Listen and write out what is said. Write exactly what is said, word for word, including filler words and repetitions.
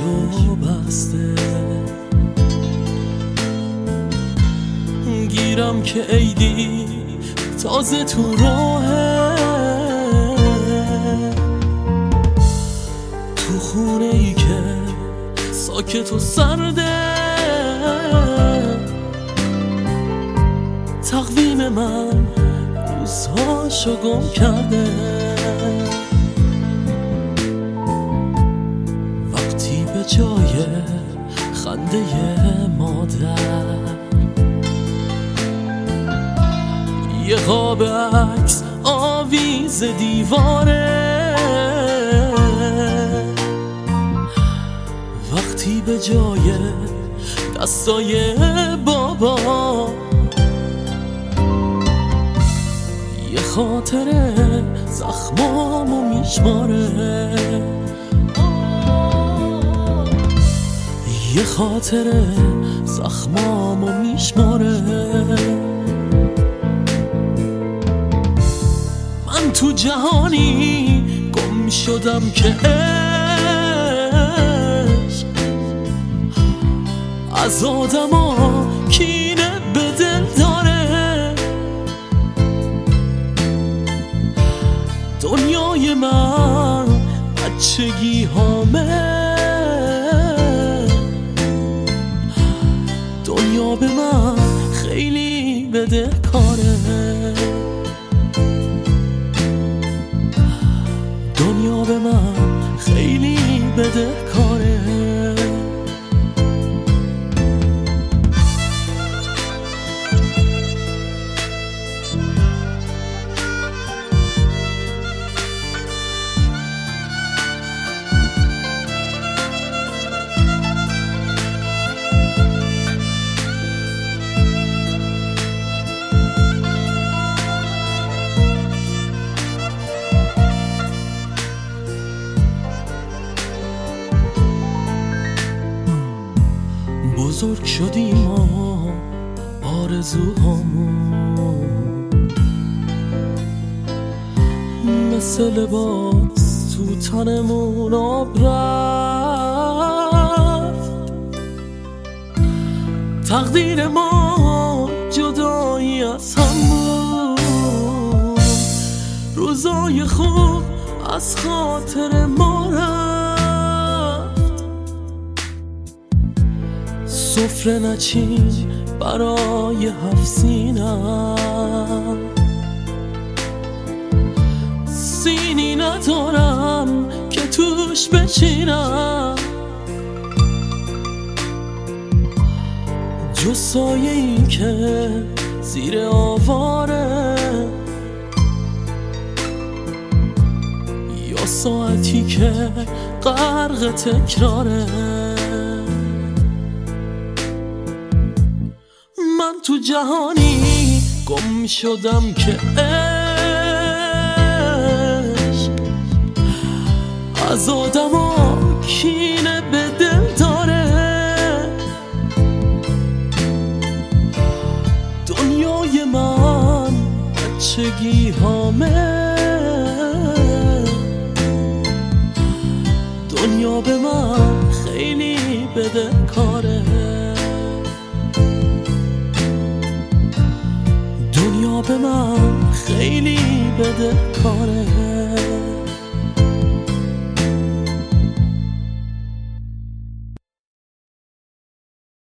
چشماشو بسته، گیرم که عیدی تازه تو راهه، تو خونه ای که ساکت و سرده، تقویم من روزهاشو گم کرده. وقتی به جای خنده مادر یه قاب عکس آویز دیواره، وقتی به جای دستای بابا یه خاطره زخمامو میشماره، یه خاطره زخمامو میشماره. من تو جهانی گم شدم که عشق از آدما کینه به دل داره. دنیای من بچگی هامه، دنیا به من خیلی بدهکاره، دنیا به من خیلی بدهکاره. بزرگ شدیم و آرزوهامون مثل لباس تو تنمون آب رفت. تقدیر ما جدایی از هم بود، روزای خوب از خاطر ما رفت. سفره نچین برای هفت سینم، سینی ندارم که توش بچینم، جز سایه این که زیر آواره، یا ساعتی که غرق تکراره. من تو جهانی گم شدم که عشق از آدما کینه به دل داره. دنیای من بچگی هامه، دنیا به من خیلی بدهکاره، دنیا به من خیلی بدهکاره.